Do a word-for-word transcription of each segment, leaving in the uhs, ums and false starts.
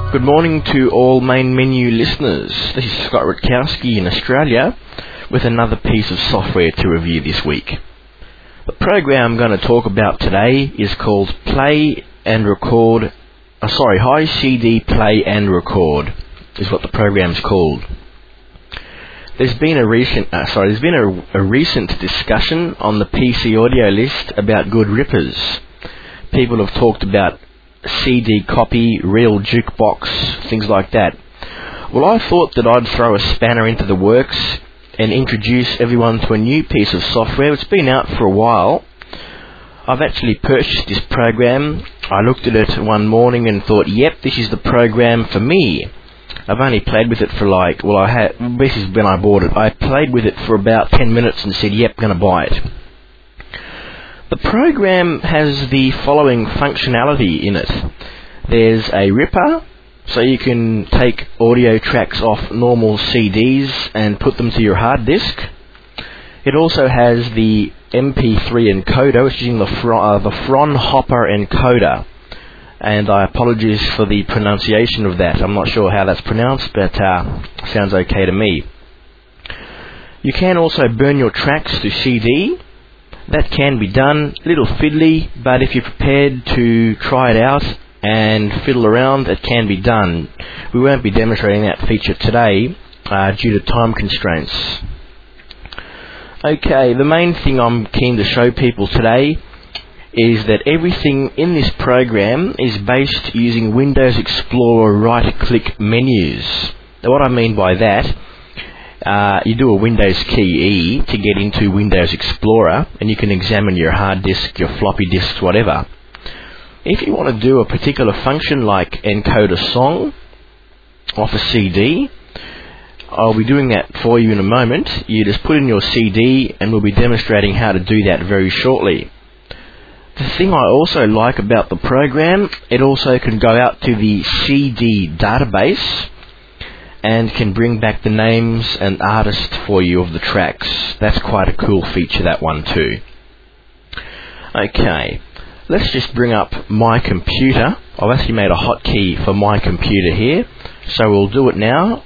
Good morning to all main menu listeners. This is Scott Rutkowski in Australia with another piece of software to review this week. The program I'm going to talk about today is called Play and Record, uh, sorry, High C D Play and Record is what the program's called. There's been a recent, uh, sorry, there's been a, a recent discussion on the P C audio list about good rippers. People have talked about C D copy, real jukebox, things like that. Well, I thought that I'd throw a spanner into the works and introduce everyone to a new piece of software. It's been out for a while. I've actually purchased this program. I looked at it one morning and thought, yep, this is the program for me. I've only played with it for like, well, I had, this is when I bought it. I played with it for about ten minutes and said, yep, going to buy it. The program has the following functionality in it. There's a ripper, so you can take audio tracks off normal C Ds and put them to your hard disk. It also has the M P three encoder, which is using the, Fro- uh, the Fraunhofer encoder. And I apologize for the pronunciation of that. I'm not sure how that's pronounced, but uh, sounds okay to me. You can also burn your tracks to C D. That can be done, a little fiddly, but if you're prepared to try it out and fiddle around, it can be done. We won't be demonstrating that feature today uh, due to time constraints. Okay, the main thing I'm keen to show people today is that everything in this program is based using Windows Explorer right-click menus. Now, what I mean by that, Uh, you do a Windows key E to get into Windows Explorer, and you can examine your hard disk, your floppy disks, whatever. If you want to do a particular function like encode a song off a C D, I'll be doing that for you in a moment. You just put in your C D, and we'll be demonstrating how to do that very shortly. The thing I also like about the program, it also can go out to the C D database and can bring back the names and artists for you of the tracks. That's quite a cool feature, that one too. Okay, let's just bring up my computer. I've actually made a hotkey for my computer here, so we'll do it now.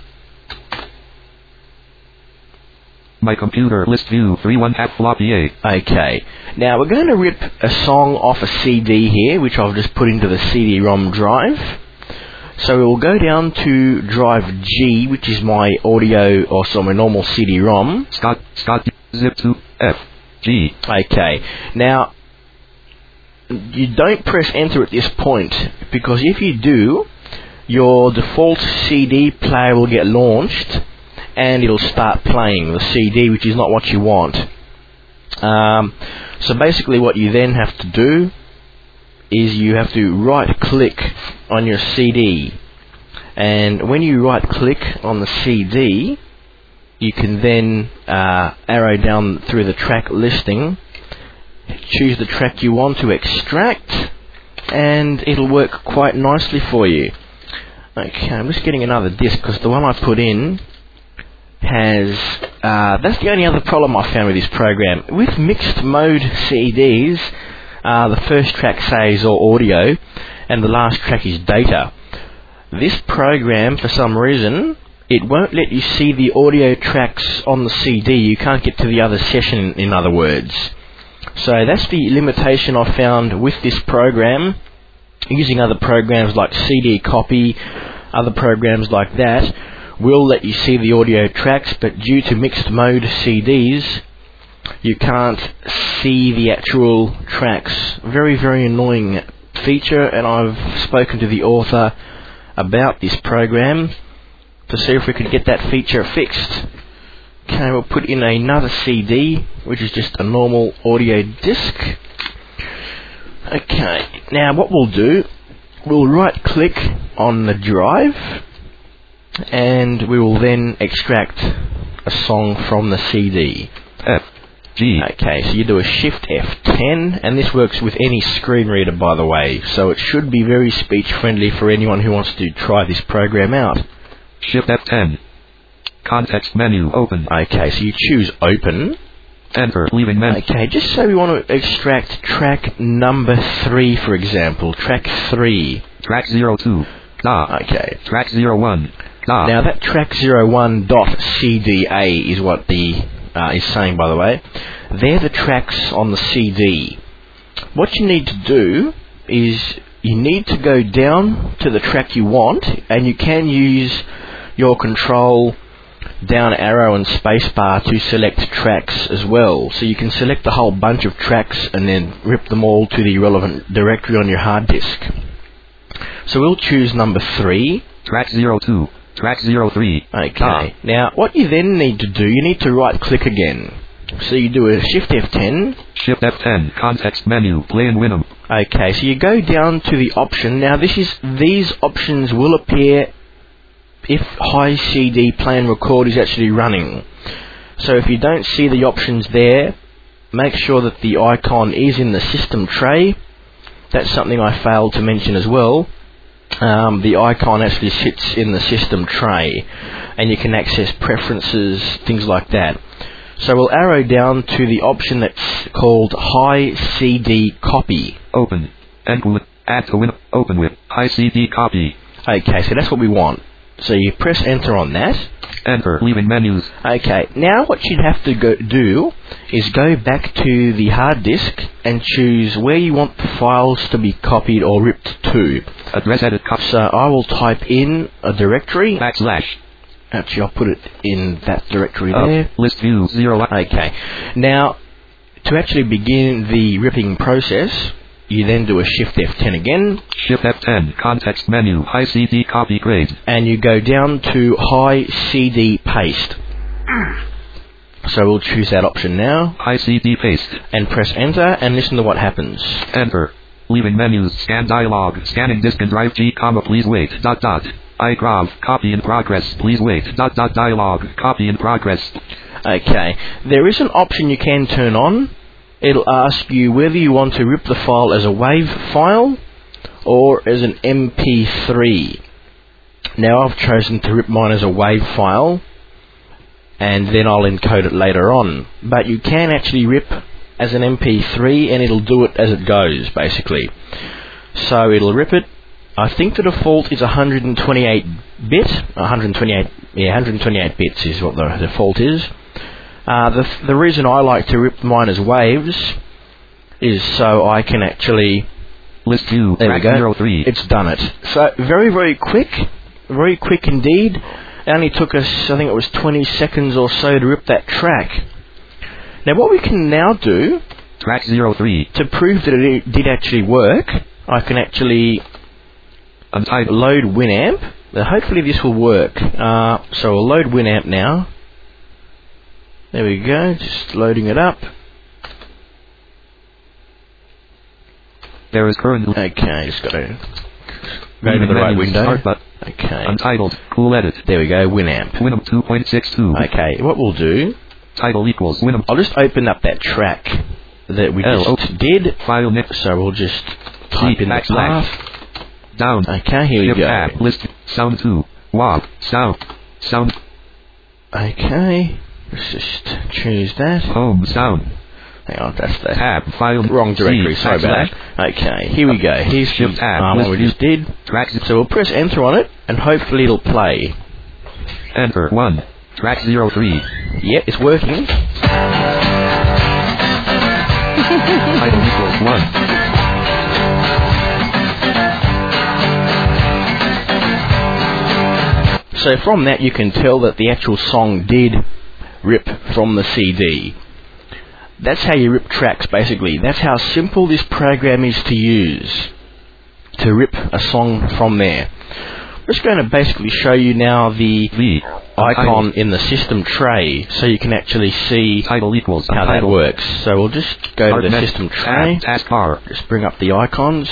My computer, list view, three one half floppy A. Okay, now we're going to rip a song off a C D here, which I've just put into the C D ROM drive. So we'll go down to drive G, which is my audio, or so my normal C D ROM. Scott, Scott, zip to F, G. Okay, now, you don't press enter at this point, because if you do, your default C D player will get launched, and it'll start playing the C D, which is not what you want. Um, so basically what you then have to do is you have to right click on your C D, and when you right click on the C D, you can then uh, arrow down through the track listing, choose the track you want to extract, and it'll work quite nicely for you. Okay, I'm just getting another disc because the one I put in has uh, that's the only other problem I found with this program. With mixed mode C Ds, Uh, the first track says all audio, and the last track is data. This program, for some reason, it won't let you see the audio tracks on the C D. You can't get to the other session, in other words. So that's the limitation I found with this program. Using other programs like C D copy, other programs like that, will let you see the audio tracks, but due to mixed mode C Ds, you can't see the actual tracks. Very, very annoying feature, and I've spoken to the author about this program to see if we could get that feature fixed. Okay, we'll put in another C D, which is just a normal audio disc. Okay, now what we'll do, we'll right click on the drive, and we will then extract a song from the C D. F, G. Okay, so you do a Shift F ten, and this works with any screen reader, by the way, so it should be very speech friendly for anyone who wants to try this program out. Shift F ten. Context menu open. Okay, so you choose open. Enter, leaving menu. Okay, just so we want to extract track number three, for example. Track three. Track zero two. Da. Okay. Track zero one. Da. Now that track zero one dot C D A is what the uh, is saying, by the way. They're the tracks on the C D. What you need to do is you need to go down to the track you want, and you can use your control down arrow and spacebar to select tracks as well. So you can select a whole bunch of tracks and then rip them all to the relevant directory on your hard disk. So we'll choose number three. Track zero two. Track zero three. Okay. Da. Now what you then need to do, you need to right click again. So you do a Shift F ten. Shift F ten. Context menu. Play and Winamp. Okay, so you go down to the option. Now this is these options will appear if High C D Play and Record is actually running. So if you don't see the options there, make sure that the icon is in the system tray. That's something I failed to mention as well. Um, the icon actually sits in the system tray, and you can access preferences, things like that. So we'll arrow down to the option that's called High C D Copy. Open. End with. Add to Winamp. Open with. High C D copy. Okay, so that's what we want. So you press enter on that. Enter. Leaving menus. Okay, now what you'd have to go do is go back to the hard disk and choose where you want the files to be copied or ripped to. Address edit. Copy. So I will type in a directory. Backslash. Actually, I'll put it in that directory Up. there. List view zero. Okay. Now, to actually begin the ripping process, you then do a Shift F ten again. Shift F ten. Context menu. High C D copy grade. And you go down to High C D Paste. So we'll choose that option now. High C D paste. And press enter and listen to what happens. Enter. Leaving menus. Scan dialog. Scanning disk and drive G, comma, please wait. Dot dot. iGrav. Copy in progress. Please wait. Dot dot dialog. Copy in progress. Okay. There is an option you can turn on. It'll ask you whether you want to rip the file as a WAV file or as an M P three. Now I've chosen to rip mine as a WAV file, and then I'll encode it later on. But you can actually rip as an M P three, and it'll do it as it goes, basically. So it'll rip it. I think the default is one hundred twenty-eight bit. one hundred twenty-eight, yeah, one hundred twenty-eight bits is what the default is. Uh, the the reason I like to rip mine as waves is so I can actually list view. There we go. zero three. It's done it. So very very quick, very quick indeed. It only took us, I think it was twenty seconds or so to rip that track. Now what we can now do, track zero three, to prove that it did actually work, I can actually Untitled. load Winamp. Now hopefully this will work. Uh, so we'll load Winamp now. There we go, just loading it up. There is currently. Okay, just got to go to the right window. Start button. Okay. Untitled. Cool edit. There we go, Winamp. Winamp two point six two. Okay, what we'll do, Title equals Winamp. I'll just open up that track that we L just did. File name. So we'll just type in the path. Down. Okay, here we Shift go. tab. List. Sound two. Wow. Sound. Sound. Okay. Let's just choose that. Home. Sound. Hang on, that's the Tab. File. wrong directory. C, Sorry about that. Okay, here we go. Here's Shift the tab. um, List what we just did. Track. So we'll press enter on it, and hopefully it'll play. Enter. One. Track zero three. Yep, it's working. Title equals one. So from that you can tell that the actual song did rip from the C D. That's how you rip tracks, basically. That's how simple this program is to use, to rip a song from there. I'm just going to basically show you now the V. icon Title. in the system tray so you can actually see Title equals how that title. works. So we'll just go Start to the menu. system tray, Tab. Taskbar. just bring up the icons.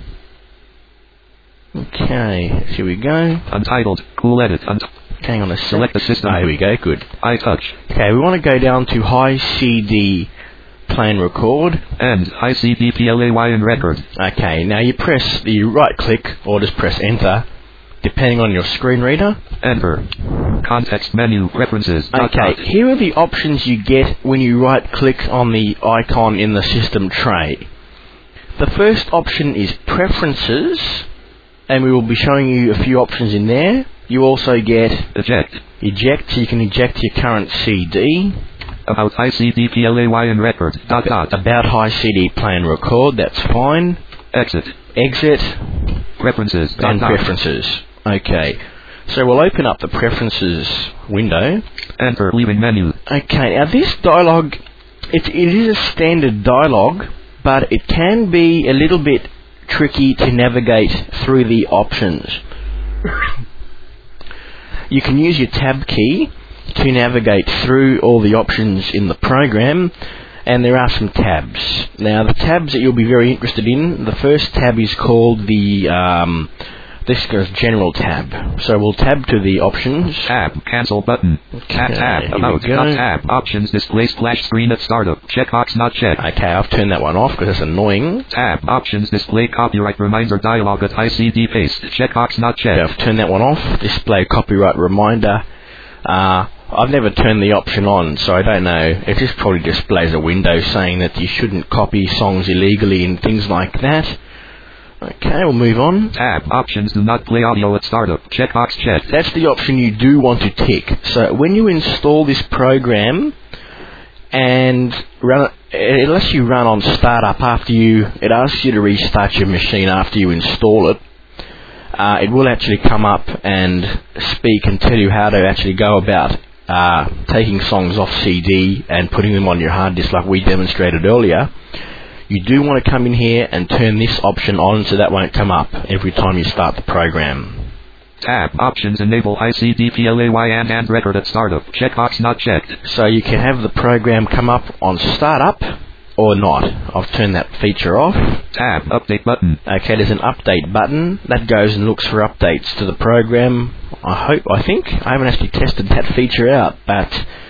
Okay, here we go. Untitled. Cool edit. Unt- Hang on a sec. Select the system. Oh, here we go, good. iTouch. Okay, we want to go down to High C D Play and Record. And High C D P L A Y and record. Okay, now you press, you right click or just press enter, depending on your screen reader. Enter. Context menu. Preferences. Dot, Okay, dot. here are the options you get when you right click on the icon in the system tray. The first option is Preferences, and we will be showing you a few options in there. You also get Eject. eject, so you can eject your current C D. About high C D P L A Y and record. Dot dot. About high C D play and record, that's fine. Exit. Exit. Preferences. Dot And dot. preferences. Okay. So we'll open up the preferences window. Enter. Leaving menu. Okay, now this dialogue, it, it is a standard dialogue, but it can be a little bit tricky to navigate through the options. You can use your tab key to navigate through all the options in the program, and there are some tabs. Now the tabs that you'll be very interested in, the first tab is called the um, this goes general tab. So we'll tab to the options. Tab. Cancel button. Tab. Tab. Here About. we go. Not tab. Options. Display splash screen at startup. Checkbox not checked. Okay, I've turned that one off because it's annoying. Tab. Options. Display copyright reminder dialog at high C D paste. Checkbox not Okay, checked. I've turned that one off. Display copyright reminder. Uh, I've never turned the option on, so I don't know. It just probably displays a window saying that you shouldn't copy songs illegally and things like that. Okay, we'll move on. Tab. Options. Do not play audio at startup. Checkbox checked. That's the option you do want to tick. So when you install this program and run it, unless you run on startup after you, it asks you to restart your machine after you install it. Uh, it will actually come up and speak and tell you how to actually go about uh, taking songs off C D and putting them on your hard disk like we demonstrated earlier. You do want to come in here and turn this option on so that won't come up every time you start the program. Tab. Options. Enable high C D P L A Y and and record at startup. Checkbox not checked. So you can have the program come up on startup or not. I've turned that feature off. Tab. Update button. Okay, there's an update button that goes and looks for updates to the program. I hope, I think. I haven't actually tested that feature out, but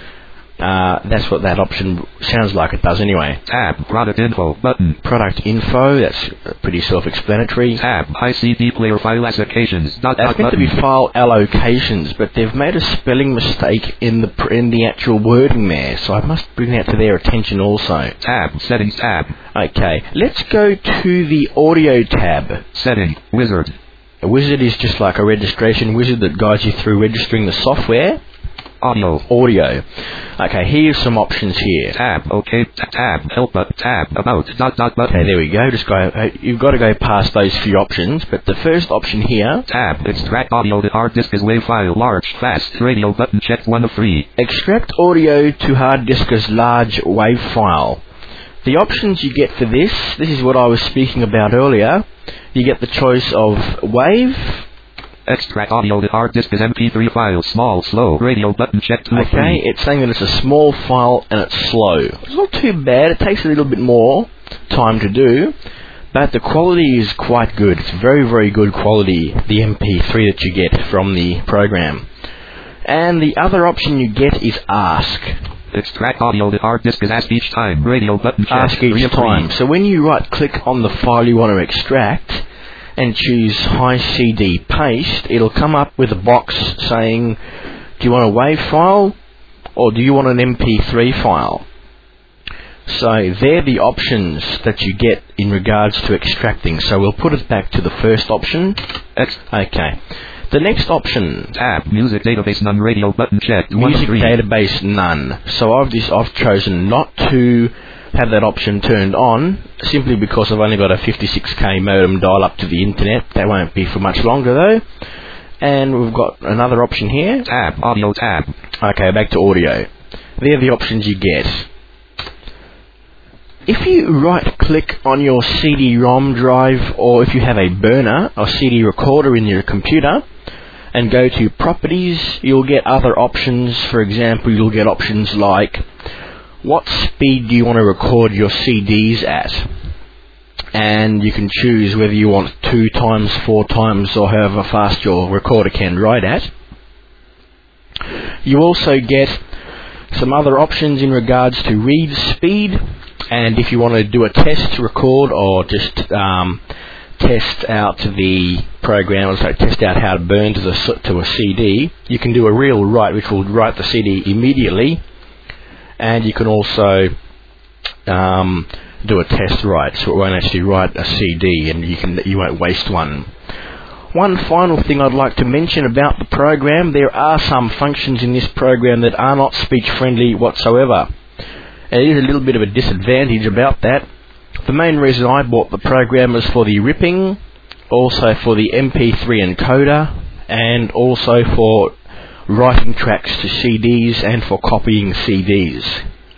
uh, that's what that option sounds like it does anyway. Tab. Product info button. Product info, that's pretty self-explanatory. Tab. High C D player file allocations. Dot That's dot meant to button. be file allocations, but they've made a spelling mistake in the pr- in the actual wording there, so I must bring that to their attention also. Tab. Settings tab. Okay, let's go to the audio tab. Setting. Wizard. A wizard is just like a registration wizard that guides you through registering the software. Audio. Audio. Okay, here's some options here. Tab. OK. T- tab. Help but tab. About. Dot dot button. Okay, there we go. Just go. You've got to go past those few options, but the first option here, Tab. Extract audio to hard disk as WAV file. Large. Fast. Radio button checked. One of three. extract audio to hard disk as large WAV file. The options you get for this, this is what I was speaking about earlier. You get the choice of WAV. Extract audio to hard disk as M P three file. Small. Slow. Radio button checked. Two of Okay, three. it's saying that it's a small file and it's slow. It's not too bad. It takes a little bit more time to do, but the quality is quite good. It's very, very good quality, the M P three that you get from the program. And the other option you get is Ask. Extract audio to hard disk as asked each time. Radio button checked. Ask Three each of three. time. So when you right click on the file you want to extract and choose High C D Paste, it'll come up with a box saying, do you want a WAV file or do you want an M P three file? So they're the options that you get in regards to extracting. So we'll put it back to the first option. X. Okay. The next option, Tab. Music database none. Radio button checked. One of music three. database none. So I've just, I've chosen not to have that option turned on, simply because I've only got a fifty-six K modem dial up to the internet. That won't be for much longer though. And we've got another option here. Tab. Audio tab. Okay, back to audio. They're the options you get. If you right click on your C D ROM drive, or if you have a burner or C D recorder in your computer and go to properties, you'll get other options. For example, you'll get options like what speed do you want to record your C Ds at, and you can choose whether you want two times, four times, or however fast your recorder can write at. You also get some other options in regards to read speed, and if you want to do a test record or just um, test out the program, or so test out how to burn to the to a C D, you can do a real write, which will write the C D immediately, and you can also um, do a test write, so it won't actually write a C D, and you can you won't waste one. One final thing I'd like to mention about the program, there are some functions in this program that are not speech friendly whatsoever. There is a little bit of a disadvantage about that. The main reason I bought the program was for the ripping, also for the M P three encoder, and also for writing tracks to C Ds and for copying C Ds.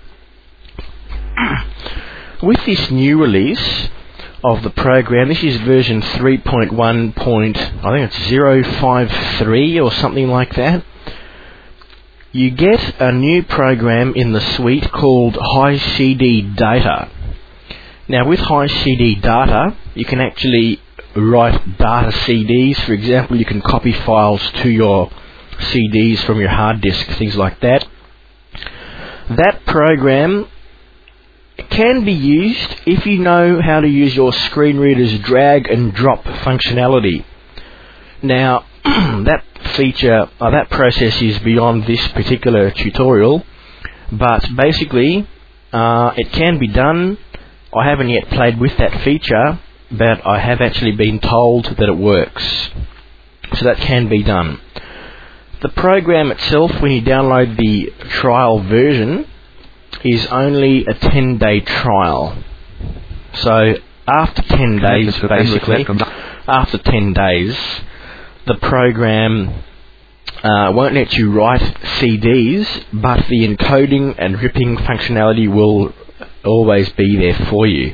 With this new release of the program, this is version three point one. I think it's zero five three or something like that. You get a new program in the suite called High C D Data. Now with High C D Data, you can actually write data C Ds. For example, you can copy files to your C Ds from your hard disk, things like that. That program can be used if you know how to use your screen reader's drag and drop functionality. Now, that feature, or that process is beyond this particular tutorial, but basically, uh, it can be done. I haven't yet played with that feature, but I have actually been told that it works. So that can be done. The program itself, when you download the trial version, is only a ten day trial. So after ten days, basically, after ten days, the program uh, won't let you write C Ds, but the encoding and ripping functionality will always be there for you.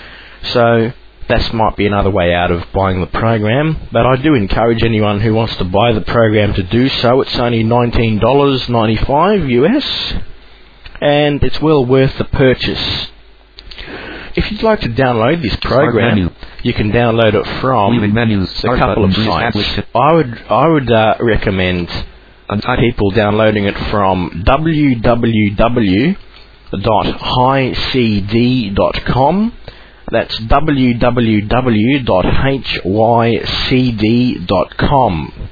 So that might be another way out of buying the program, but I do encourage anyone who wants to buy the program to do so. It's only nineteen dollars and ninety-five cents U S, and it's well worth the purchase. If you'd like to download this program, you can download it from a couple of sites. I would I would uh, recommend people downloading it from w w w dot high c d dot com. That's w w w dot h y c d dot com.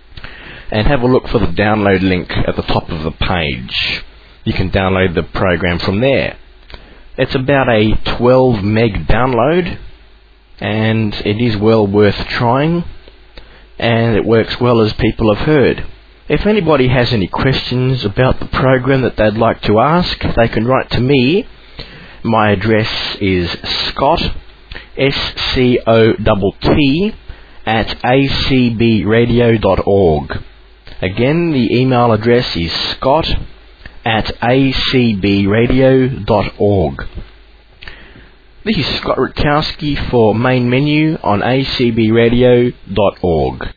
And have a look for the download link at the top of the page. You can download the program from there. It's about a twelve meg download, and it is well worth trying, and it works well as people have heard. If anybody has any questions about the program that they'd like to ask, they can write to me. My address is Scott, S C O T T, at a c b radio dot org. Again, the email address is Scott at a c b radio dot org. This is Scott Rutkowski for Main Menu on a c b radio dot org.